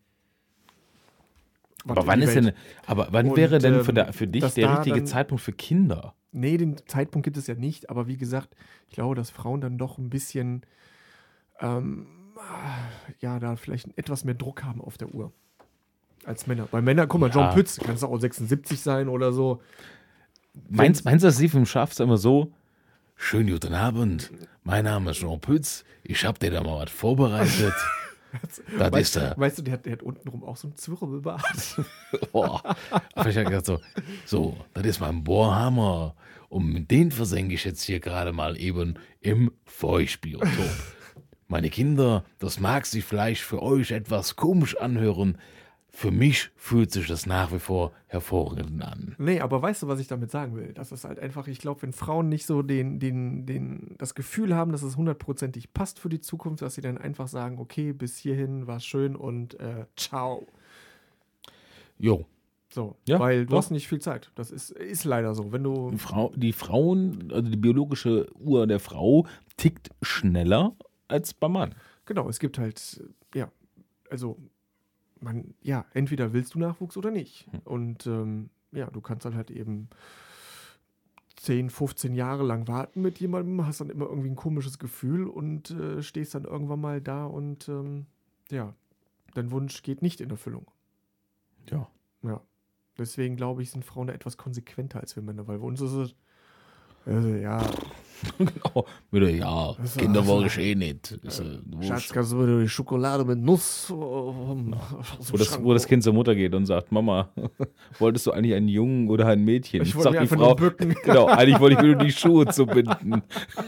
was Aber in wann die ist Welt. denn, aber wann Und, wäre denn für, ähm, der, für dich dass der da richtige dann- Zeitpunkt für Kinder? Nee, den Zeitpunkt gibt es ja nicht, aber wie gesagt, ich glaube, dass Frauen dann doch ein bisschen, ähm, ja, da vielleicht etwas mehr Druck haben auf der Uhr als Männer. Bei Männern, guck mal, Ja. John Pütz, kannst du auch sechsundsiebzig sein oder so. Meinst, meinst du, dass sie vom Schafs immer so? Schönen guten Abend, mein Name ist Jean Pütz, ich hab dir da mal was vorbereitet. Das Weißt, ist der. weißt du, der hat, der hat untenrum auch so einen Zwirbelbart. Boah. Vielleicht hat er gesagt so, so, das ist mein Bohrhammer. Und mit den versenke ich jetzt hier gerade mal eben im Feuchtbiotop. Meine Kinder, das mag sich vielleicht für euch etwas komisch anhören. für mich fühlt sich das nach wie vor hervorragend an. Nee, aber weißt du, was ich damit sagen will? Das ist halt einfach, ich glaube, wenn Frauen nicht so den, den, den, das Gefühl haben, dass es hundertprozentig passt für die Zukunft, dass sie dann einfach sagen, okay, bis hierhin war schön und äh, ciao. Jo. So, Ja, weil du doch. hast nicht viel Zeit. Das ist, ist leider so. Wenn du Die, Frau, die Frauen, also die biologische Uhr der Frau tickt schneller als beim Mann. Genau, es gibt halt, äh, ja, also, man, ja, entweder willst du Nachwuchs oder nicht. Hm. Und ähm, ja, du kannst dann halt eben zehn, fünfzehn Jahre lang warten mit jemandem, hast dann immer irgendwie ein komisches Gefühl und äh, stehst dann irgendwann mal da und ähm, ja, dein Wunsch geht nicht in Erfüllung. Ja. Ja. Deswegen glaube ich, sind Frauen da etwas konsequenter als wir Männer, weil bei uns ist es, also, ja, Genau. Wieder, ja, Das ist- Kinder wollen das ist- geschehen nicht. Ist, äh, wurscht. Schatz, kannst du mir die Schokolade mit Nuss äh, vom- aus dem Wo das, Schrank wo das holen? Kind zur Mutter geht und sagt, Mama, wolltest du eigentlich einen Jungen oder ein Mädchen? Ich wollte Sagt mir die einfach nur bücken. Genau, eigentlich wollte ich mir nur die Schuhe zubinden.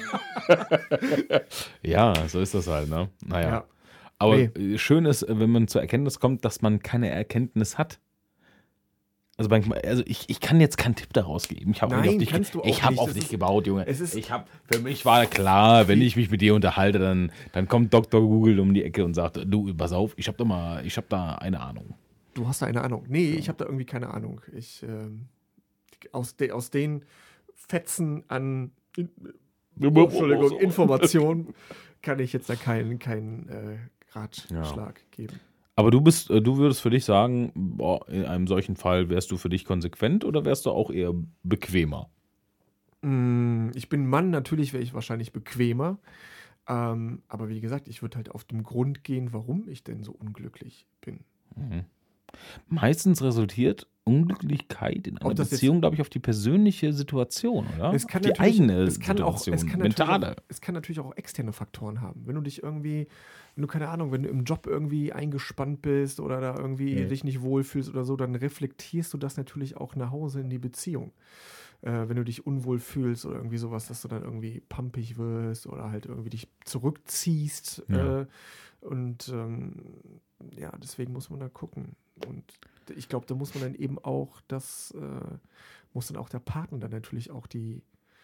Ja, so ist das halt, ne? Naja. Ja. Aber Nee. äh, schön ist, wenn man zur Erkenntnis kommt, dass man keine Erkenntnis hat. Also, manchmal, also ich, ich kann jetzt keinen Tipp daraus geben. Ich habe Nein, auf dich, kannst du auch ich habe nicht. auf Das dich ist- gebaut, Junge. es ist- ich hab, für mich war klar, wenn ich mich mit dir unterhalte, dann, dann kommt Doktor Google um die Ecke und sagt, du, pass auf, ich habe da mal, ich habe da eine Ahnung. Du hast da eine Ahnung. Nee, ich habe da irgendwie keine Ahnung. Ich, ähm, aus, de, aus den Fetzen an in, oh, Entschuldigung, Informationen kann ich jetzt da keinen keinen äh, Ratschlag geben. Aber du bist, äh, du würdest für dich sagen, boah, in einem solchen Fall wärst du für dich konsequent oder wärst du auch eher bequemer? Mm, Ich bin Mann, natürlich wäre ich wahrscheinlich bequemer. Ähm, aber wie gesagt, ich würde halt auf den Grund gehen, warum ich denn so unglücklich bin. Mhm. Meistens resultiert Unglücklichkeit in einer Ob das jetzt- Beziehung, glaube ich, auf die persönliche Situation, oder? Es kann auf die natürlich- eigene es kann auch, Situation, es kann natürlich mentale. auch, es kann natürlich auch externe Faktoren haben. Wenn du dich irgendwie, wenn du keine Ahnung, wenn du im Job irgendwie eingespannt bist oder da irgendwie Mhm. dich nicht wohlfühlst oder so, dann reflektierst du das natürlich auch nach Hause in die Beziehung. Äh, wenn du dich unwohl fühlst oder irgendwie sowas, dass du dann irgendwie pumpig wirst oder halt irgendwie dich zurückziehst. Ja. Äh, und ähm, ja, deswegen muss man da gucken. Und ich glaube, da muss man dann eben auch das, äh, muss dann auch der Partner dann natürlich auch die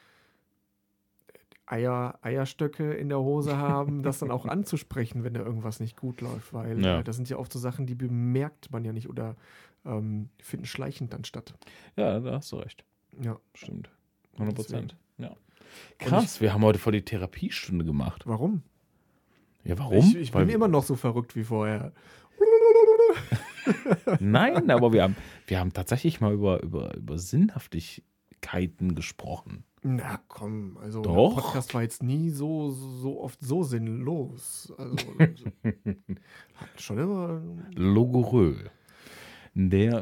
Eier, Eierstöcke in der Hose haben, das dann auch anzusprechen, wenn da irgendwas nicht gut läuft, weil Ja. äh, das sind ja oft so Sachen, die bemerkt man ja nicht oder ähm, finden schleichend dann statt. Ja, da hast du recht. Ja, Stimmt. hundert Prozent. Ja. Und Krass, wir haben heute voll die Therapiestunde gemacht. warum? Ja, warum? Ich, ich bin Weil- immer noch so verrückt wie vorher. Nein, aber wir haben, wir haben tatsächlich mal über, über, über Sinnhaftigkeiten gesprochen. Na komm, also Doch. der Podcast war jetzt nie so, so oft so sinnlos. Also hat schon immer. Logorö. Der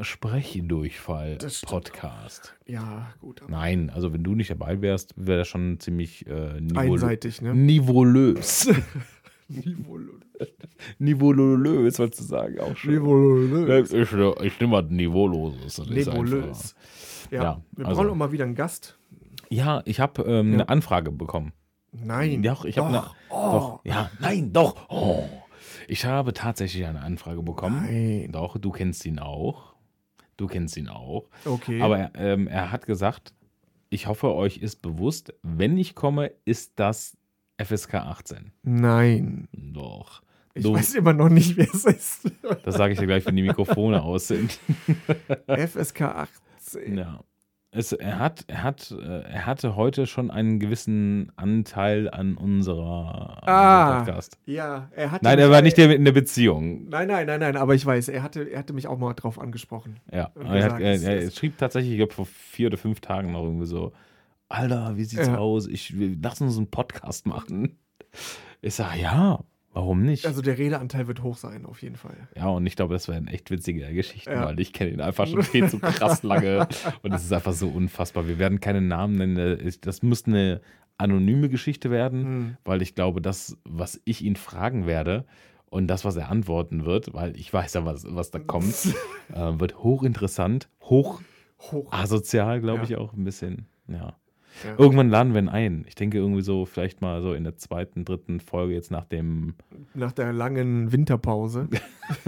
Das stimmt Sprechdurchfall-Podcast. Ja, gut. Aber Nein, also wenn du nicht dabei wärst, wäre das schon ziemlich äh, nivellö- einseitig, ne? niveaulös. Niveaulös. Niveaulös, wolltest du sagen, auch schon. Niveaulös. Ich, ich nehme mal Niveauloses. Das ist Nebulös. Ja, Ja, wir also- brauchen auch mal wieder einen Gast. einfach- Ja, ich habe ähm, Ja. eine Anfrage bekommen. Nein. Doch, ich habe eine. Oh. Doch, ja, nein, doch. Oh. Ich habe tatsächlich eine Anfrage bekommen. Nein. Doch, du kennst ihn auch. Du kennst ihn auch. Okay. Aber ähm, er hat gesagt, ich hoffe, euch ist bewusst, wenn ich komme, ist das F S K achtzehn. Nein. Doch. Ich Du- weiß immer noch nicht, wer es ist. Das sage ich dir gleich, wenn die Mikrofone aus sind. F S K achtzehn. Ja. Es, er, hat, er, hat, äh, er hatte heute schon einen gewissen Anteil an unserer an Ah. unserem Podcast. Ja, er hat. Nein, er war nicht der in der Beziehung. Nein, nein, nein, nein, aber ich weiß, er hatte, er hatte mich auch mal drauf angesprochen. Ja, Und er, hat, gesagt, er, es er ist- schrieb tatsächlich, ich glaube, vor vier oder fünf Tagen noch irgendwie so: Alter, wie sieht's Ja. aus? Ich, wir lassen uns einen Podcast machen. Ich sage, ja, warum nicht? Also der Redeanteil wird hoch sein, auf jeden Fall. Ja, und ich glaube, das wären echt witzige Geschichten, Ja. weil ich kenne ihn einfach schon viel zu krass lange. Und es ist einfach so unfassbar. Wir werden keine Namen nennen. Das müsste eine anonyme Geschichte werden, Hm. weil ich glaube, das, was ich ihn fragen werde und das, was er antworten wird, weil ich weiß ja, was, was da kommt, äh, wird hochinteressant, hoch Hoch. asozial, glaube Ja. ich auch ein bisschen. Ja. Ja. Irgendwann laden wir ihn ein. Ich denke irgendwie so, vielleicht mal so in der zweiten, dritten Folge jetzt nach dem Nach der langen Winterpause.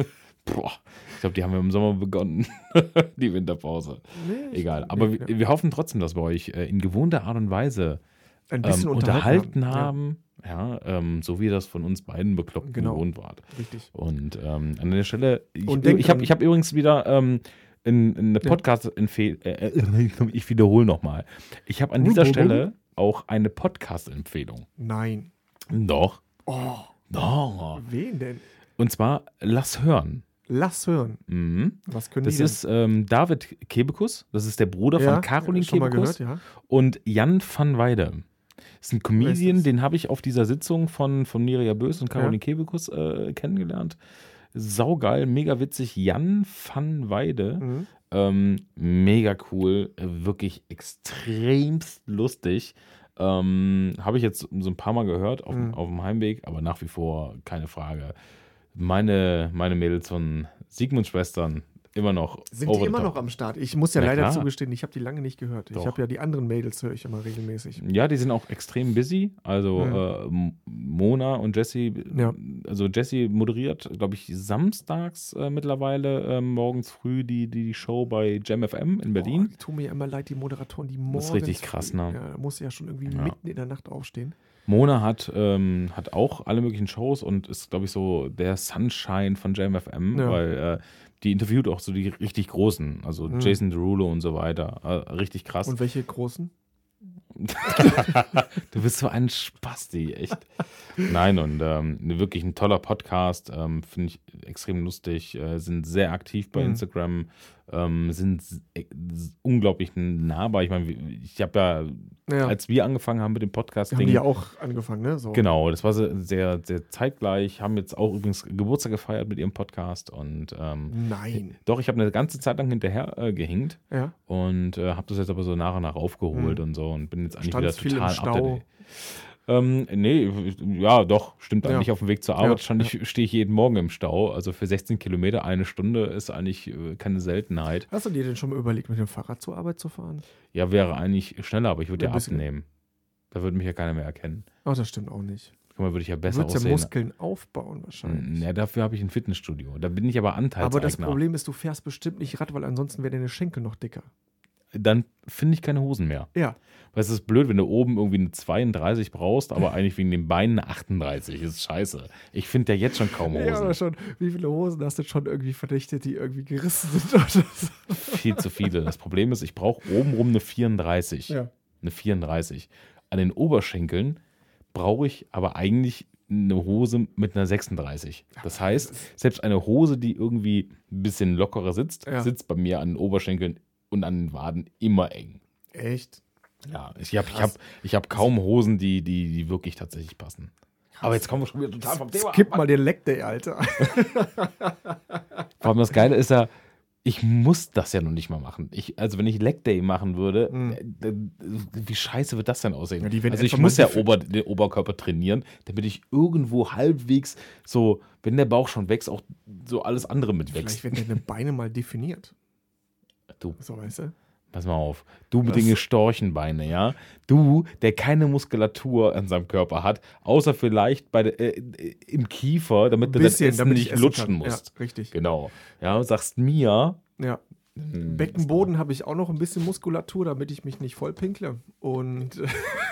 Boah, ich glaube, die haben wir im Sommer begonnen, die Winterpause. Nee, Egal, aber nee, wir, wir hoffen trotzdem, dass wir euch äh, in gewohnter Art und Weise ein bisschen ähm, unterhalten, unterhalten haben, ja, ähm, so wie ihr das von uns beiden Bekloppten Genau. gewohnt wart. Ja, richtig. Und ähm, an der Stelle, ich, Und denkt ich habe dran- ich hab übrigens wieder ähm, in, in eine Ja. Podcast-Empfehlung, äh, äh, ich wiederhole nochmal, ich habe an dieser Stelle auch eine Podcast-Empfehlung. Nein. Doch, Oh, doch. wen denn? Und zwar, lass hören. Lass hören. Mhm. Was können Das die denn? ist ähm, David Kebekus, das ist der Bruder Ja, von Caroline schon mal Kebekus gehört, ja. und Jan van Weide. Das ist ein Wer ist Comedian, das? den habe ich auf dieser Sitzung von, von Neria Bös und Caroline Ja. Kebekus äh, kennengelernt. Saugeil, mega witzig. Jan van Weide, Mhm. ähm, mega cool, äh, wirklich extremst lustig. Ähm, habe ich jetzt so ein paar Mal gehört auf, Mhm. auf dem Heimweg, aber nach wie vor keine Frage. Meine, meine Mädels von Sigmunds Schwestern immer noch Sind over die the immer top. noch am Start? Ich muss ja Na leider klar. zugestehen, ich habe die lange nicht gehört. Doch. Ich habe ja die anderen Mädels, höre ich immer regelmäßig. Ja, die sind auch extrem busy. Also Ja. äh, M- Mona und Jessie, Ja. also Jessie moderiert, glaube ich, samstags äh, mittlerweile äh, morgens früh die, die, die Show bei Jam F M in Berlin. Oh, die tun mir immer leid, die Moderatoren, die morgens. Das ist richtig krass, früh- ne? Ja, da muss ja schon irgendwie Ja. mitten in der Nacht aufstehen. Mona hat, ähm, hat auch alle möglichen Shows und ist, glaube ich, so der Sunshine von Jam F M, Ja. weil äh, die interviewt auch so die richtig Großen, also Mhm. Jason Derulo und so weiter. Äh, richtig krass. Und welche großen? Du bist so ein Spasti, echt. Nein, und ähm, wirklich ein toller Podcast, ähm, finde ich extrem lustig, äh, sind sehr aktiv bei Mhm. Instagram, ähm, sind s- äh, s- unglaublich nahbar. Ich meine, wie- ich habe ja, Ja, als wir angefangen haben mit dem haben Podcast-Ding, die ja auch angefangen, ne? So. genau, das war se- sehr, sehr zeitgleich, haben jetzt auch übrigens Geburtstag gefeiert mit ihrem Podcast und ähm, Nein. doch, ich habe eine ganze Zeit lang hinterher äh, gehinkt Ja. und äh, habe das jetzt aber so nach und nach aufgeholt Mhm. und so und bin jetzt eigentlich Standst wieder viel im total up to Stau? date. Ähm, nee, ja, doch, stimmt Ja. eigentlich. Auf dem Weg zur Arbeit Ja, stand ich, stehe ich jeden Morgen im Stau. Also für sechzehn Kilometer eine Stunde ist eigentlich äh, keine Seltenheit. Hast du dir denn schon mal überlegt, mit dem Fahrrad zur Arbeit zu fahren? Ja, wäre eigentlich schneller, aber ich würde Ein ja bisschen. abnehmen. Da würde mich ja keiner mehr erkennen. Ach, das stimmt auch nicht. Guck mal, würde ich ja Du besser würdest ja aussehen. Muskeln aufbauen wahrscheinlich. Ja, dafür habe ich ein Fitnessstudio. Da bin ich aber Anteilseigner. Aber das Problem ist, du fährst bestimmt nicht Rad, weil ansonsten wäre deine Schenkel noch dicker. Dann finde ich keine Hosen mehr. Ja. Weil es ist blöd, wenn du oben irgendwie eine zweiunddreißig brauchst, aber eigentlich wegen den Beinen eine achtunddreißig. Das ist scheiße. Ich finde ja jetzt schon kaum Ja, aber Hosen. schon, wie viele Hosen hast du schon irgendwie verdichtet, die irgendwie gerissen sind oder so? Viel zu viele. Das Problem ist, ich brauche obenrum eine vierunddreißig. Ja. Eine vierunddreißig. An den Oberschenkeln brauche ich aber eigentlich eine Hose mit einer sechsunddreißig. Das heißt, selbst eine Hose, die irgendwie ein bisschen lockerer sitzt, Ja. sitzt bei mir an den Oberschenkeln und an den Waden immer eng. Echt? Ja, ich habe ich Krass. hab, ich hab kaum Hosen, die, die, die wirklich tatsächlich passen. Aber jetzt kommen wir schon wieder total vom Thema Skip ab. mal den Leg Day, Alter. Vor allem das Geile ist ja, ich muss das ja noch nicht mal machen. Ich, also wenn ich Leg Day machen würde, Mhm. äh, äh, wie scheiße wird das denn aussehen? Ja, die werden also ich einfach muss mal ja die- Ober, den Oberkörper trainieren, damit ich irgendwo halbwegs so, wenn der Bauch schon wächst, auch so alles andere mitwächst. Vielleicht werden deine Beine mal definiert. Du, So, weißt du? pass mal auf. Du mit Das- den Storchenbeine, ja? Du, der keine Muskulatur an seinem Körper hat, außer vielleicht bei der, äh, im Kiefer, damit du das Essen damit ich nicht essen lutschen kann. musst. Ja, richtig. Genau. Ja, sagst mir, Ja. hm, Beckenboden habe ich auch noch ein bisschen Muskulatur, damit ich mich nicht voll pinkle. Und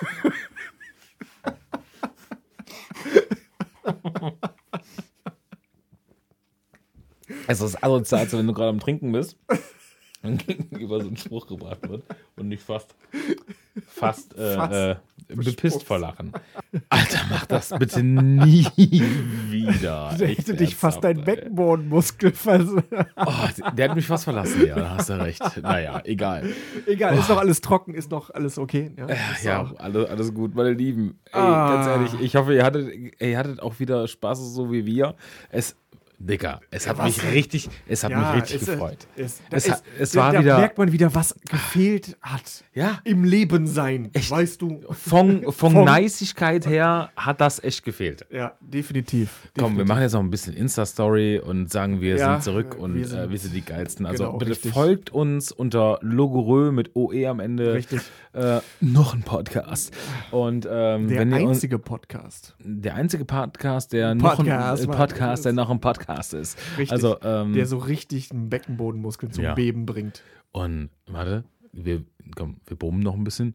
es ist asozial, als wenn du gerade am Trinken bist und gegenüber so ein Spruch gebracht wird und dich fast, fast, äh, Fast äh, bepisst bespuckst. vor Lachen. Alter, mach das bitte nie wieder. der Echt hätte dich fast dein ernsthaft, ey. Beckenbodenmuskel vers... Oh, der hat mich fast verlassen, ja, da hast du recht. Naja, egal. Egal, ist noch alles trocken, ist noch alles okay. Ja, ist Ja, auch- alles, alles gut, meine Lieben. Ey, Ah. ganz ehrlich, ich hoffe, ihr hattet, ihr hattet auch wieder Spaß, so wie wir. Es, Dicker, es hat Was mich denn? richtig, es hat Ja, mich richtig ist, äh, gefreut. Ist, Es da hat- ist, es da, war da wieder- merkt man wieder, was gefehlt hat. Ja. Im Leben sein. Echt? Weißt du? Von, von Von- Neisigkeit her hat das echt gefehlt. Ja, definitiv. Komm, wir definitiv. machen jetzt noch ein bisschen Insta-Story und sagen, wir Ja, sind zurück und wir wir sind- sind, äh, wir sind die Geilsten. Also Genau, bitte richtig. folgt uns unter Logorö mit O E am Ende. Richtig. Äh, noch ein Podcast. Und ähm, Der wenn ihr uns, einzige Podcast. der einzige Podcast, der Ein noch Podcast, ein Mann. Podcast, der noch einen Podcast Podcast ist. Richtig. Also, ähm, Der so richtig einen Beckenbodenmuskel zum Ja. Beben bringt. und warte, wir, komm, wir brummen noch ein bisschen.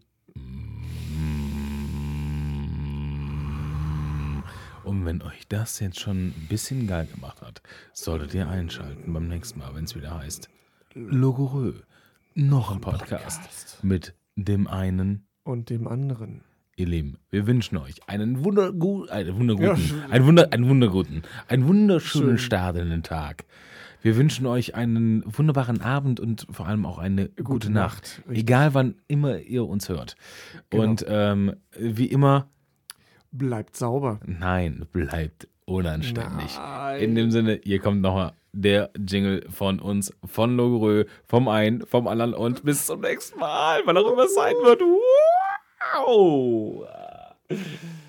Und wenn euch das jetzt schon ein bisschen geil gemacht hat, solltet ihr einschalten beim nächsten Mal, wenn es wieder heißt Logorö. Noch ein Podcast, Podcast. mit dem einen. Und dem anderen. Ihr Lieben, wir wünschen euch einen wundergut, einen wunderguten, Ja, sch- einen, Wunder, einen wunderguten, einen wunderschönen Schön. Start in den Tag. Wir wünschen euch einen wunderbaren Abend und vor allem auch eine gute, Nacht. Nacht, richtig. Egal wann immer ihr uns hört. Genau. Und ähm, wie immer, Bleibt sauber. nein, bleibt unanständig. Nein. In dem Sinne, hier kommt nochmal der Jingle von uns, von Logorö, vom einen, vom anderen und bis zum nächsten Mal, wann auch immer es sein wird. Wow!